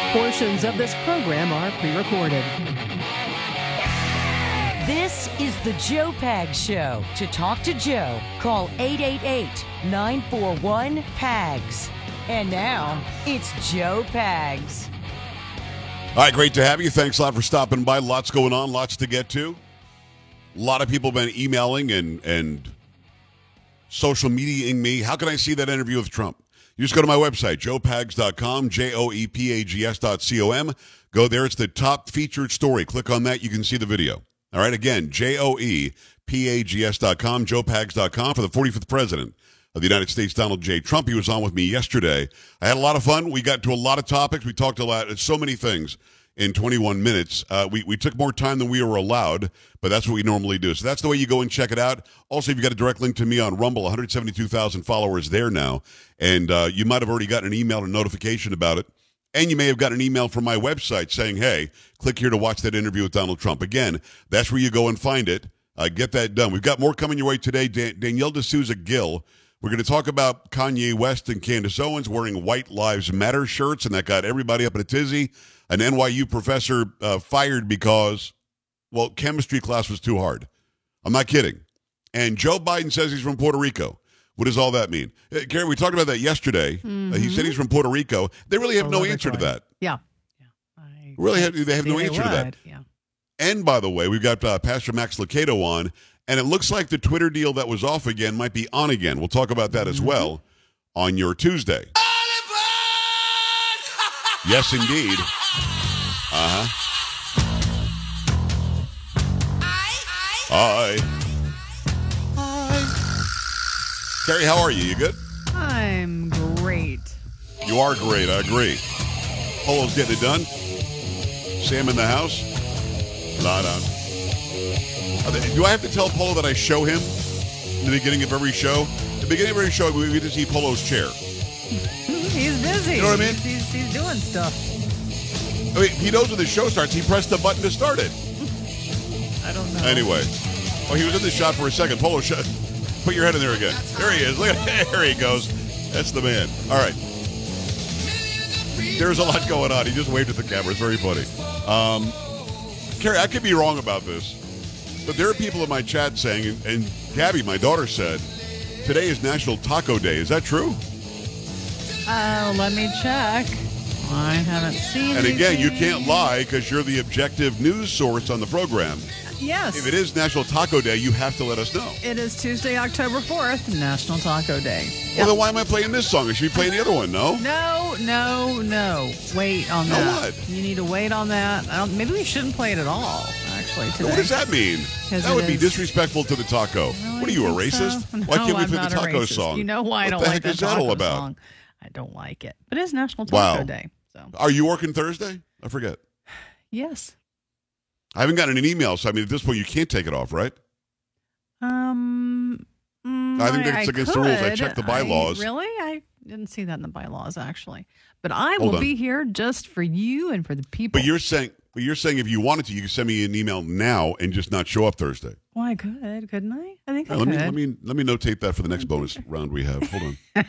Portions of this program are pre-recorded. This is the Joe Pags Show. To talk to Joe, call 888-941-PAGS. And now, it's Joe Pags. All right, great to have you. Thanks a lot for stopping by. Lots going on, lots to get to. A lot of people have been emailing and social mediaing me. How can I see that interview with Trump? You just go to my website, joepags.com, joepags.com. Go there. It's the top featured story. Click on that. You can see the video. All right, again, joepags.com, joepags.com for the 45th president of the United States, Donald J. Trump. He was on with me yesterday. I had a lot of fun. We got to a lot of topics. We talked a lot, so many things in 21 minutes. We took more time than we were allowed, but that's what we normally do. So that's the way you go and check it out. Also, if you got a direct link to me on Rumble, 172,000 followers there now, and you might have already gotten an email or notification about it, and you may have gotten an email from my website saying, hey, click here to watch that interview with Donald Trump. Again, that's where you go and find it. Get that done. We've got more coming your way today. Danielle D'Souza Gill. We're going to talk about Kanye West and Candace Owens wearing White Lives Matter shirts, and that got everybody up in a tizzy. An NYU professor fired because, well, chemistry class was too hard. I'm not kidding. And Joe Biden says he's from Puerto Rico. What does all that mean? Gary, we talked about that yesterday. Mm-hmm. He said he's from Puerto Rico. They really have no answer to that. Yeah. They have no answer to that. Yeah. And by the way, we've got Pastor Max Lucado on, and it looks like the Twitter deal that was off again might be on again. We'll talk about that as well on your Tuesday. Yes, indeed. Hi. Carrie, how are you? You good? I'm great. You are great. I agree. Polo's getting it done. Sam in the house. La da. Do I have to tell Polo that I show him in the beginning of every show? At the beginning of every show, we get to see Polo's chair. He's busy. You know what I mean? He's doing stuff. I mean, he knows when the show starts. He pressed the button to start it. I don't know. Anyway. Oh, he was in the shot for a second. Polo, put your head in there again. There he is. Look at there he goes. That's the man. All right. There's a lot going on. He just waved at the camera. It's very funny. Carrie, I could be wrong about this, but there are people in my chat saying, and Gabby, my daughter, said, today is National Taco Day. Is that true? Let me check. I haven't seen And again, anything. you can't lie because you're the objective news source on the program. Yes. If it is National Taco Day, you have to let us know. It is Tuesday, October 4th, National Taco Day. Well, then why am I playing this song? I should be playing the other one, no? No. Wait on that. what? You need to wait on that. Maybe we shouldn't play it at all, actually, today. What does that mean? That would be disrespectful to the taco. Really What are you, a think racist? so? Why can't we I'm play the not a taco racist. song? You know why I don't What the like heck that is that all taco about? song. I don't like it. But it is National Taco Day. So Are you working Thursday? I forget. yes. I haven't gotten an email, so I mean, at this point, you can't take it off, right? I think that's against the rules. I checked the bylaws. I didn't see that in the bylaws, actually. But I will on. be here just for you and for the people. But you're saying if you wanted to, you could send me an email now and just not show up Thursday. Well, I could, couldn't I? I think I Let could. me notate that for the next bonus round we have. Hold on.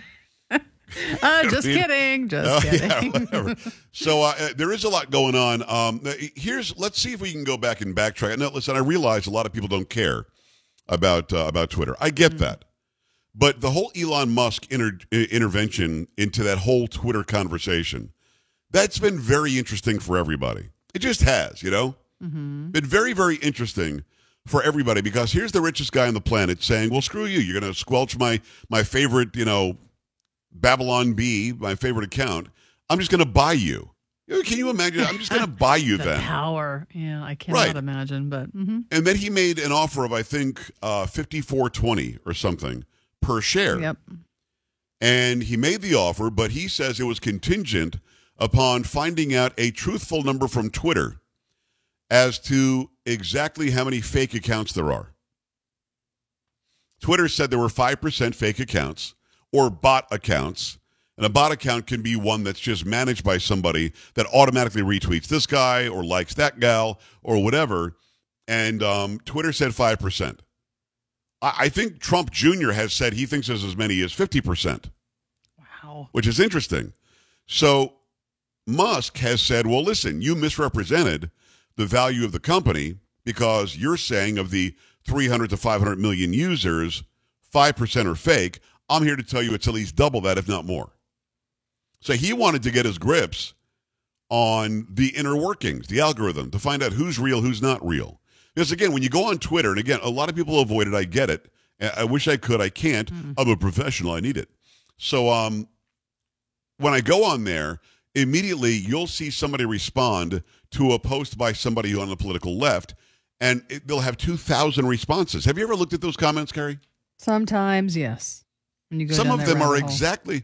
Just kidding. Just kidding. Yeah, whatever. So there is a lot going on. Let's see if we can go back and backtrack. Now, listen, I realize a lot of people don't care about Twitter. I get that. But the whole Elon Musk intervention into that whole Twitter conversation, that's been very interesting for everybody. It just has, Been very, very interesting for everybody because here's the richest guy on the planet saying, well, screw you. You're going to squelch my favorite, Babylon Bee, my favorite account. I'm just going to buy you. Can you imagine? I'm just going to buy you the then. Power. Yeah, I cannot imagine, but. And then he made an offer of, I think, $54.20 or something per share. Yep. And he made the offer, but he says it was contingent upon finding out a truthful number from Twitter as to exactly how many fake accounts there are. Twitter said there were 5% fake accounts or bot accounts. And a bot account can be one that's just managed by somebody that automatically retweets this guy or likes that gal or whatever. And Twitter said 5%. I think Trump Jr. has said he thinks there's as many as 50%. Wow. Which is interesting. So Musk has said, well, listen, you misrepresented the value of the company because you're saying of the 300 to 500 million users, 5% are fake. I'm here to tell you it's at least double that, if not more. So he wanted to get his grips on the inner workings, the algorithm, to find out who's real, who's not real. Because, again, when you go on Twitter, and, again, a lot of people avoid it. I get it. I wish I could. I can't. I'm a professional. I need it. So when I go on there, immediately you'll see somebody respond to a post by somebody on the political left, and they'll have 2,000 responses. Have you ever looked at those comments, Carrie? Sometimes, yes. When you go Some down of that them are rabbit hole.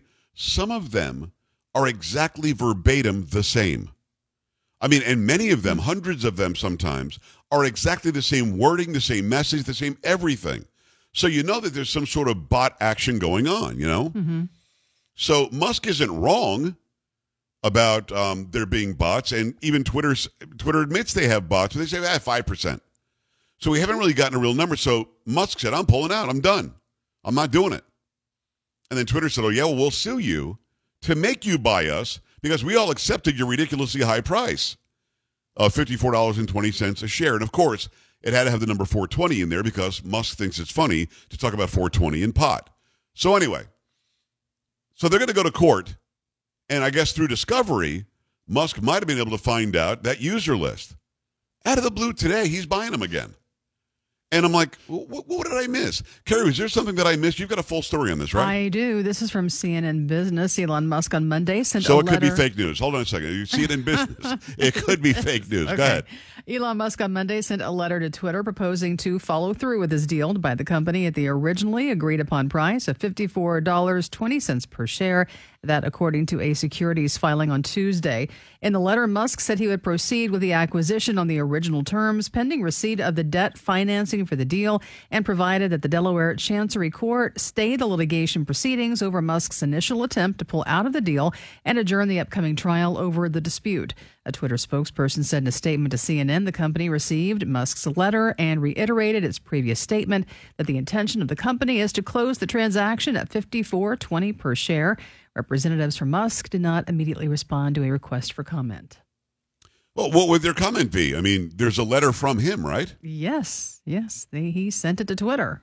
exactly verbatim the same. I mean, and many of them, hundreds of them sometimes, are exactly the same wording, the same message, the same everything. So you know that there's some sort of bot action going on, you know? Mm-hmm. So Musk isn't wrong about there being bots, and even Twitter admits they have bots, but they say 5%. So we haven't really gotten a real number. So Musk said, I'm pulling out. I'm done. I'm not doing it. And then Twitter said, oh, yeah, well, we'll sue you to make you buy us because we all accepted your ridiculously high price of $54.20 a share. And, of course, it had to have the number 420 in there because Musk thinks it's funny to talk about 420 in pot. So anyway, so they're going to go to court, and I guess through discovery, Musk might have been able to find out that user list. Out of the blue today, he's buying them again. And I'm like, what did I miss? Carrie, was there something that I missed? You've got a full story on this, right? I do. This is from CNN Business. Elon Musk on Monday sent a So letter. it could be fake news. Hold on a second. You see it in business. It could be fake news. Okay. Go ahead. Elon Musk on Monday sent a letter to Twitter proposing to follow through with his deal to buy the company at the originally agreed upon price of $54.20 per share. That, according to a securities filing on Tuesday. In the letter, Musk said he would proceed with the acquisition on the original terms, pending receipt of the debt financing for the deal, and provided that the Delaware Chancery Court stay the litigation proceedings over Musk's initial attempt to pull out of the deal and adjourn the upcoming trial over the dispute. A Twitter spokesperson said in a statement to CNN the company received Musk's letter and reiterated its previous statement that the intention of the company is to close the transaction at $54.20 per share. Representatives from Musk did not immediately respond to a request for comment. Well, what would their comment be? I mean, there's a letter from him, right? Yes. He sent it to Twitter.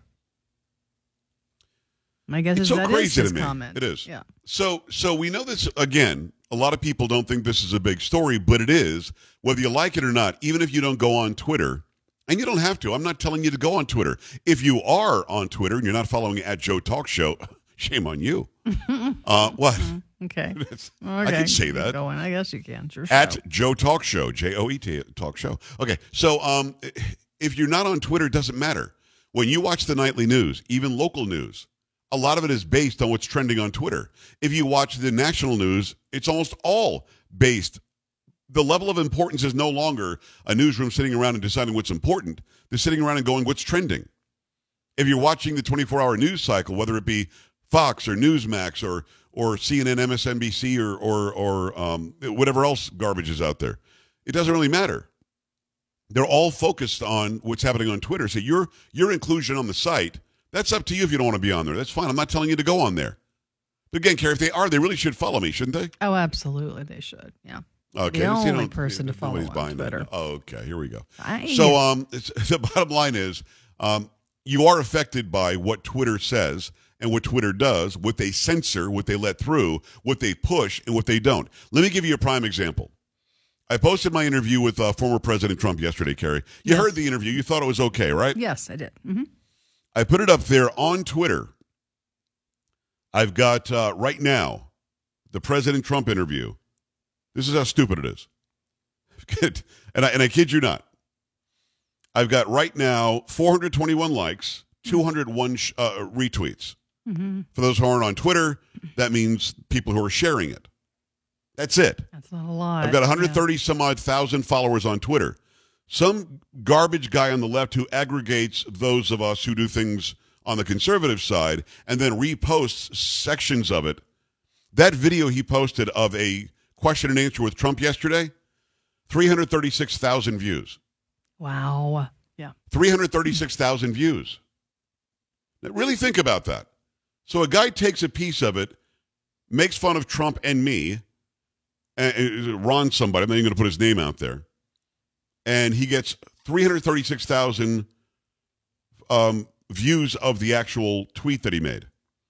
My guess It's is so that crazy is his to me. comment. It is. Yeah. So we know this, again, a lot of people don't think this is a big story, but it is. Whether you like it or not, even if you don't go on Twitter, and you don't have to. I'm not telling you to go on Twitter. If you are on Twitter and you're not following at Joe Talk Show, shame on you. What? Okay. I can say that. Going. I guess you can. Sure. At Joe Talk Show, Joet Talk Show. Okay, so if you're not on Twitter, it doesn't matter. When you watch the nightly news, even local news, a lot of it is based on what's trending on Twitter. If you watch the national news, it's almost all based. The level of importance is no longer a newsroom sitting around and deciding what's important. They're sitting around and going, what's trending? If you're watching the 24-hour news cycle, whether it be Fox or Newsmax or CNN, MSNBC or whatever else garbage is out there, it doesn't really matter. They're all focused on what's happening on Twitter. So your inclusion on the site, that's up to you if you don't want to be on there. That's fine. I'm not telling you to go on there. But again, Carrie, if they are, they really should follow me, shouldn't they? Oh, absolutely. They should. Yeah. Okay. The only person to follow on Twitter. Oh, okay. Here we go. So the bottom line is you are affected by what Twitter says and what Twitter does, what they censor, what they let through, what they push, and what they don't. Let me give you a prime example. I posted my interview with former President Trump yesterday, Carrie. You heard the interview. You thought it was okay, right? Yes, I did. Mm-hmm. I put it up there on Twitter. I've got right now the President Trump interview. This is how stupid it is. and I kid you not. I've got right now 421 likes, 201 retweets. Mm-hmm. For those who aren't on Twitter, that means people who are sharing it. That's it. That's not a lot. I've got 130 some odd thousand followers on Twitter. Some garbage guy on the left who aggregates those of us who do things on the conservative side and then reposts sections of it. That video he posted of a question and answer with Trump yesterday, 336,000 views. Wow. Yeah. 336,000 views. Now, really think about that. So a guy takes a piece of it, makes fun of Trump and me, Ron somebody, I'm not even going to put his name out there, and he gets 336,000 views of the actual tweet that he made.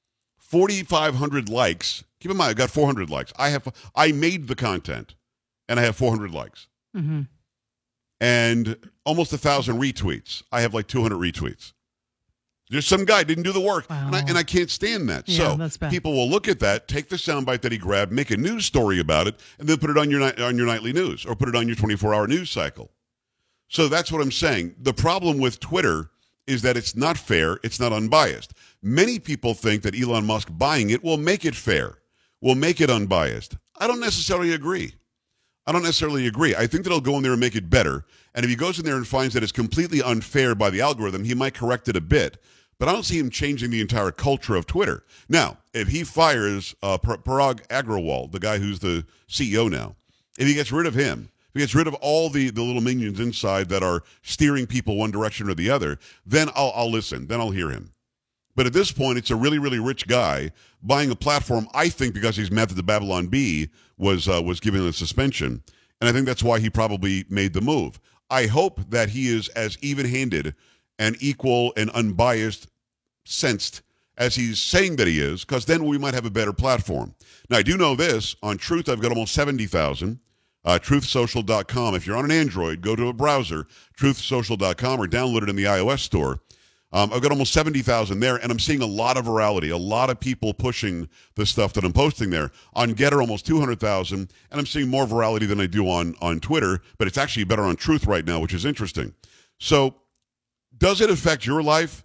4,500 likes. Keep in mind, I got 400 likes. I made the content, and I have 400 likes. Mm-hmm. And almost 1,000 retweets. I have like 200 retweets. Just some guy didn't do the work, Wow. and I can't stand that. Yeah, so that's bad. people will look at that, take the soundbite that he grabbed, make a news story about it, and then put it on your nightly news or put it on your 24-hour news cycle. So that's what I'm saying. The problem with Twitter is that it's not fair, it's not unbiased. Many people think that Elon Musk buying it will make it fair, will make it unbiased. I don't necessarily agree. I think that he'll go in there and make it better. And if he goes in there and finds that it's completely unfair by the algorithm, he might correct it a bit. But I don't see him changing the entire culture of Twitter. Now, if he fires Parag Agrawal, the guy who's the CEO now, if he gets rid of him, if he gets rid of all the little minions inside that are steering people one direction or the other, then I'll listen. Then I'll hear him. But at this point, it's a really, really rich guy buying a platform, I think, because he's mad that the Babylon Bee was given a suspension. And I think that's why he probably made the move. I hope that he is as even-handed and equal and unbiased sensed as he's saying that he is, because then we might have a better platform. Now, I do know this. On Truth, I've got almost 70,000. Truthsocial.com. If you're on an Android, go to a browser, truthsocial.com, or download it in the iOS store. I've got almost 70,000 there, and I'm seeing a lot of virality, a lot of people pushing the stuff that I'm posting there. On Getter, almost 200,000, and I'm seeing more virality than I do on Twitter, but it's actually better on Truth right now, which is interesting. So does it affect your life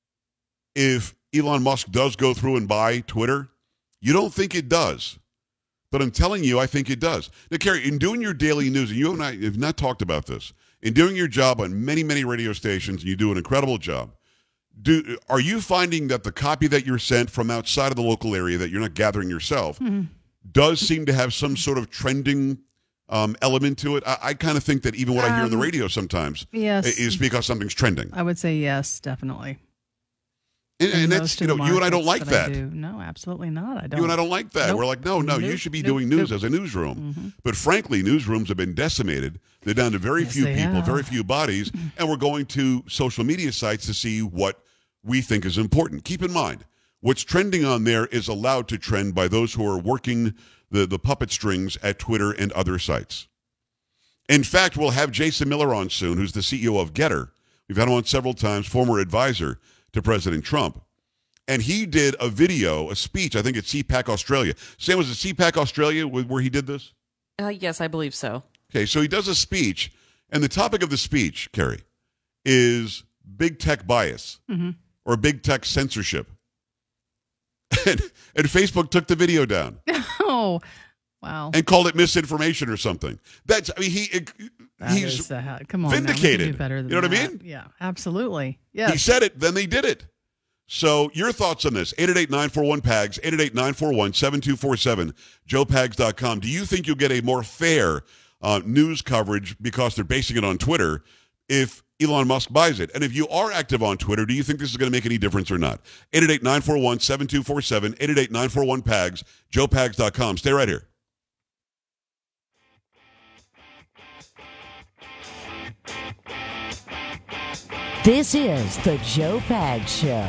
if Elon Musk does go through and buy Twitter? You don't think it does, but I'm telling you, I think it does. Now, Carrie, in doing your daily news, and you and I have not talked about this, in doing your job on many, many radio stations, and you do an incredible job, are you finding that the copy that you're sent from outside of the local area that you're not gathering yourself does seem to have some sort of trending element to it? I kind of think that even what I hear on the radio sometimes is because something's trending. I would say yes, definitely. And that's, you and I don't like that. No, absolutely not. I don't. You and I don't like that. Nope. We're like, no, you should be doing news as a newsroom. Mm-hmm. But frankly, newsrooms have been decimated. They're down to very few people, very few bodies, and we're going to social media sites to see what we think is important. Keep in mind, what's trending on there is allowed to trend by those who are working the puppet strings at Twitter and other sites. In fact, we'll have Jason Miller on soon, who's the CEO of Getter. We've had him on several times, former advisor to President Trump. And he did a video, a speech, I think at CPAC Australia. Sam, was it CPAC Australia where he did this? Yes, I believe so. Okay, so he does a speech, and the topic of the speech, Carrie, is big tech bias or big tech censorship. And Facebook took the video down. Oh, wow. And called it misinformation or something. He's come on, vindicated. Now, do better than you know what that. I mean? Yeah, absolutely. Yes. He said it, then they did it. So your thoughts on this, 888-941-PAGS, 888-941-7247, joepags.com. Do you think you'll get a more fair news coverage because they're basing it on Twitter if Elon Musk buys it? And if you are active on Twitter, do you think this is going to make any difference or not? 888-941-7247, 888-941-PAGS, joepags.com. Stay right here. This is the Joe Pags Show.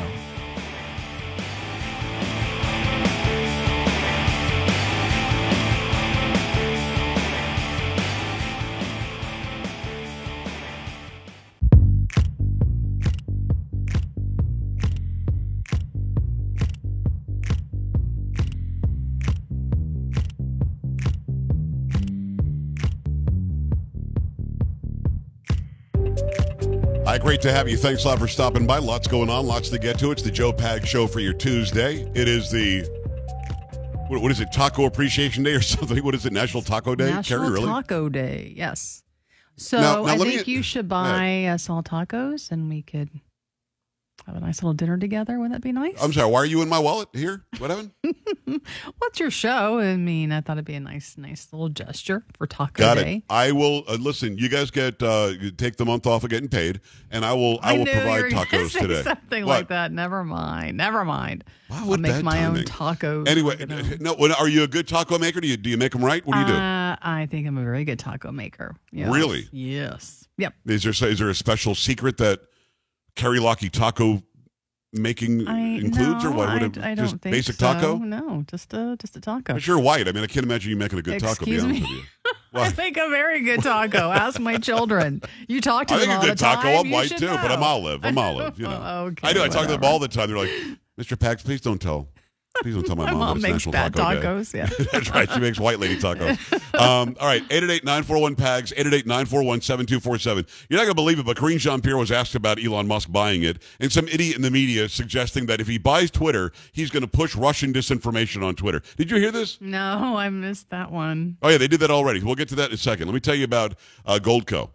Hi, great to have you. Thanks a lot for stopping by. Lots going on, lots to get to. It's the Joe Pags Show for your Tuesday. It is the, what is it, Taco Appreciation Day or something? What is it, National Taco Day? National Carrie, really? Taco Day, yes. So Now I think you should buy us all tacos, and we could have a nice little dinner together. Wouldn't that be nice? I'm sorry, why are you in my wallet here? What happened? What's your show? I mean, I thought it'd be a nice little gesture for Taco Got Day. it. I will listen. You guys get you take the month off of getting paid, and I will knew provide you were gonna tacos say today. Something What? like that. Never mind. Wow, I'll what make bad my own timing. tacos. Anyway, no. Are you a good taco maker? Do you make them right? What do you do? I think I'm a very good taco maker. Yes. Really? Yes. Yep. Is there a special secret that Carrie Locky taco making includes, or what? I don't just think basic so. taco? No, just a taco. But you're white. I mean, I can't imagine you making a good taco. Excuse to be me? honest with you. I What? make a very good taco. Ask my children. You talk to I them think all a good the time. taco. I'm You white should too, but I'm know. olive. You know. Okay, I do. I talk to them whatever. all the time. They're like, Mr. Pags, please don't tell my My mom mom that it's makes National bad Taco Day. tacos. Yeah. That's right. She makes white lady tacos. All right. 888-941-PAGS, 888-941-7247. You're not going to believe it, but Karine Jean-Pierre was asked about Elon Musk buying it, and some idiot in the media suggesting that if he buys Twitter, he's going to push Russian disinformation on Twitter. Did you hear this? No, I missed that one. Oh, yeah, they did that already. We'll get to that in a second. Let me tell you about Goldco.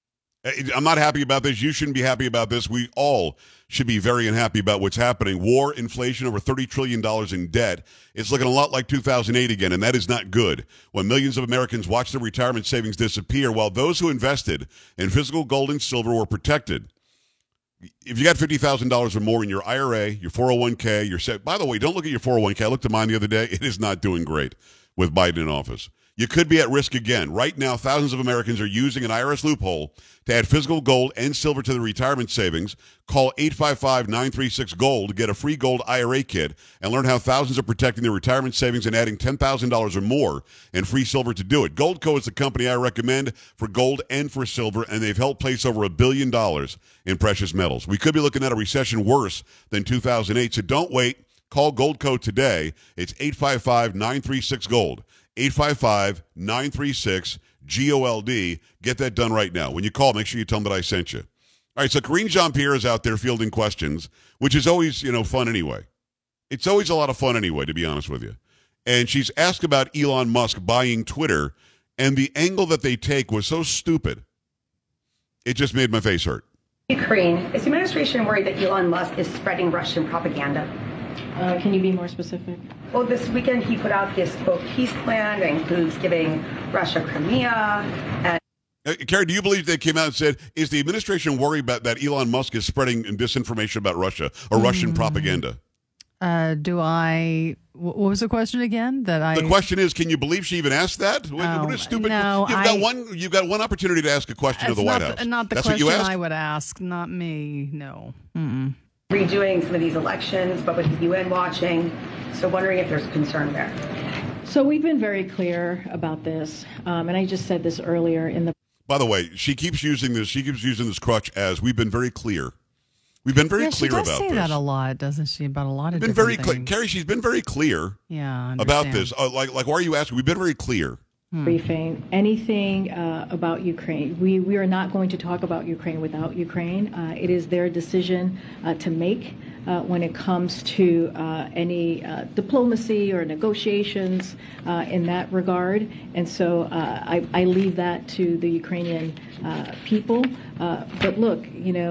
I'm not happy about this. You shouldn't be happy about this. We all should be very unhappy about what's happening. War, inflation, over $30 trillion in debt. It's looking a lot like 2008 again, and that is not good. When millions of Americans watch their retirement savings disappear while those who invested in physical gold and silver were protected. If you got $50,000 or more in your IRA, your 401k, by the way, don't look at your 401k. I looked at mine the other day. It is not doing great with Biden in office. You could be at risk again. Right now, thousands of Americans are using an IRS loophole to add physical gold and silver to their retirement savings. Call 855-936-GOLD to get a free gold IRA kit and learn how thousands are protecting their retirement savings and adding $10,000 or more in free silver to do it. Goldco is the company I recommend for gold and for silver, and they've helped place over $1 billion in precious metals. We could be looking at a recession worse than 2008, so don't wait. Call Goldco today. It's 855-936-GOLD. 855-936-GOLD. Get that done right now. When you call, make sure you tell them that I sent you. All right, so Karine Jean-Pierre is out there fielding questions, which is always, fun anyway. It's always a lot of fun anyway, to be honest with you. And she's asked about Elon Musk buying Twitter, and the angle that they take was so stupid. It just made my face hurt. Ukraine, is the administration worried that Elon Musk is spreading Russian propaganda? Can you be more specific? Well, this weekend he put out this, quote, peace plan that includes giving Russia Crimea. And Carrie, do you believe they came out and said, is the administration worried about that Elon Musk is spreading disinformation about Russia or Russian propaganda? What was the question again? The question is, can you believe she even asked that? What a stupid. No, you've got one opportunity to ask a question of the White House. Not the That's question what you asked? I would ask. Not me. No. Mm-mm. redoing some of these elections, but with the UN watching. So wondering if there's concern there. So we've been very clear about this, and I just said this earlier in the. By the way, she keeps using this crutch as we've been very clear. We've been very clear about this. She does say that a lot, doesn't she? About a lot of been different very clear, things. Carrie. She's been very clear. Yeah, about this. Like, why are you asking? We've been very clear. Briefing anything about Ukraine. We are not going to talk about Ukraine without Ukraine. It is their decision to make when it comes to any diplomacy or negotiations in that regard. And so I leave that to the Ukrainian people. But look,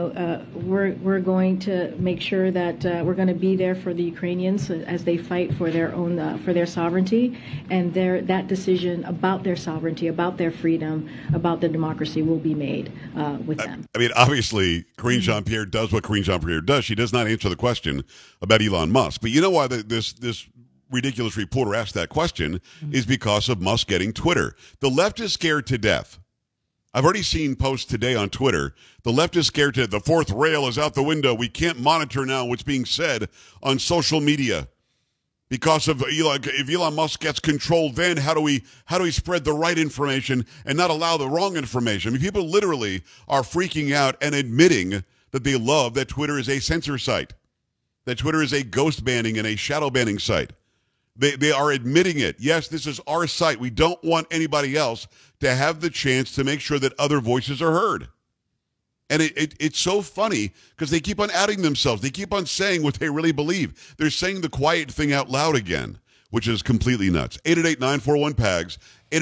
we're going to make sure that we're going to be there for the Ukrainians as they fight for their own for their sovereignty, and that decision about their sovereignty, about their freedom, about their democracy will be made with them. I mean, obviously, Karine Jean-Pierre does what Karine Jean-Pierre does. She does not answer the question about Elon Musk. But you know why this ridiculous reporter asked that question is because of Musk getting Twitter. The left is scared to death. I've already seen posts today on Twitter. The left is scared to death. The fourth rail is out the window. We can't monitor now what's being said on social media. Because of if Elon Musk gets control, then how do we spread the right information and not allow the wrong information? I mean, people literally are freaking out and admitting that they love that Twitter is a censor site, that Twitter is a ghost banning and a shadow banning site. They are admitting it. Yes, this is our site. We don't want anybody else to have the chance to make sure that other voices are heard. And it's so funny because they keep on outing themselves. They keep on saying what they really believe. They're saying the quiet thing out loud again, which is completely nuts. 888-941-PAGS,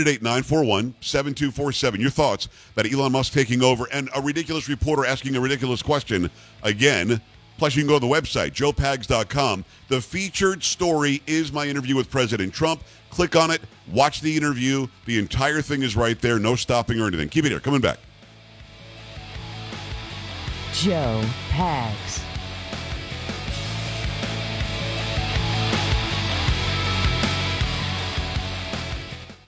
888-941-7247. Your thoughts about Elon Musk taking over and a ridiculous reporter asking a ridiculous question again. Plus, you can go to the website, joepags.com. The featured story is my interview with President Trump. Click on it. Watch the interview. The entire thing is right there. No stopping or anything. Keep it here. Coming back. Joe Pags.